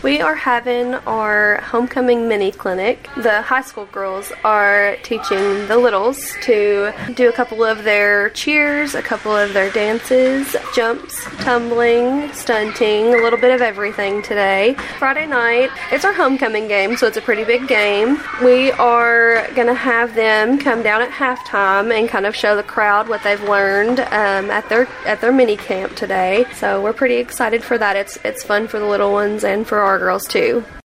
We are having our homecoming mini clinic. The high school girls are teaching the littles to do a couple of their cheers, a couple of their dances, jumps, tumbling, stunting, a little bit of everything today. Friday night, it's our homecoming game, so it's a pretty big game. We are going to have them come down at halftime and kind of show the crowd what they've learned at their mini camp today. So we're pretty excited for that. It's fun for the little ones and for our girls too.